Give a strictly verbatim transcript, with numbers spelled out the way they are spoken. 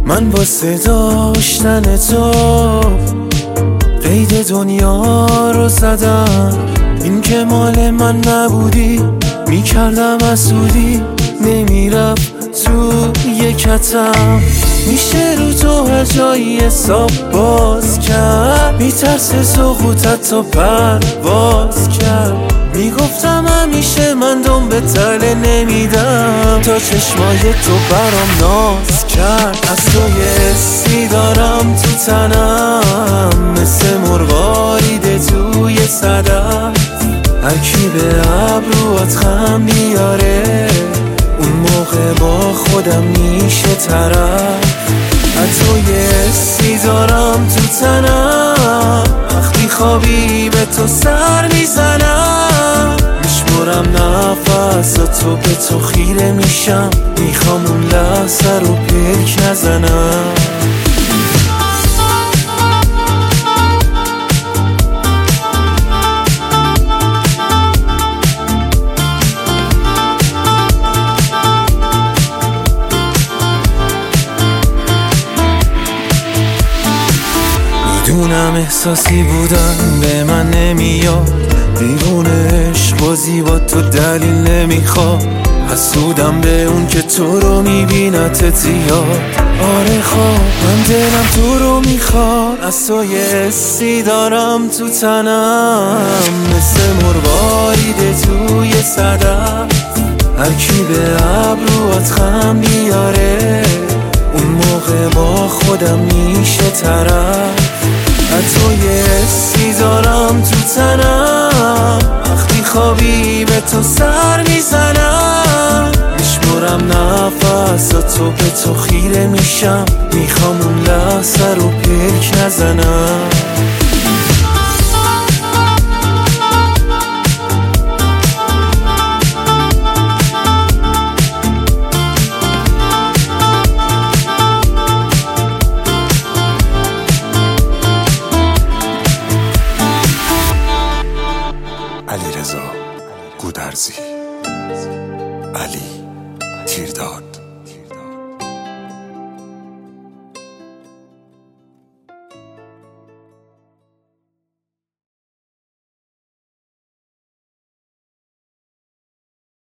من واسه داشتن تو قید دنیا رو زدم. این که مال من نبودی میکردم اسودی، نمیرفت تو یکتم. میشه رو تو هر جایی حساب باز کرد، میترسه سقوطت تا پرواز کرد. میگفتم همیشه من دم به تله نمیدم، تا چشمای تو برام ناز کرد. از تو یه حسی دارم تو تنم، مثل مرغاریده توی صدف. هر کی به ابروات خم بیاره، اون موقع با خودم میشه طرف. از تو یه حسی دارم تو تنم، وقتی خوابی به تو سر میزنم. میشمرم نفس تو، به تو خیره میشم، میخوام اون لحظه رو پلک نزنم. میدونم احساسی بودن به من نمیاد، دیوونه عشق بازی با تو دلیل نمیخواد. حسودم به اون که تو رو میبینت زیاد. آره خواب من دلم تو رو میخواد. از تو یه حسی دارم تو تنم، مثل مرغاریده توی صدف. هر کی به ابروات خم بیاره، اون موقع با خودم میشه طرف. از تو یه حسی دارم تو تنم، وقتی خوابی به تو سر میزنم. میشمرم نفس تو، به تو خیره میشم، میخوام اون لحظه رو پلک نزنم. علیرضا گودرزی، علی تیرداد.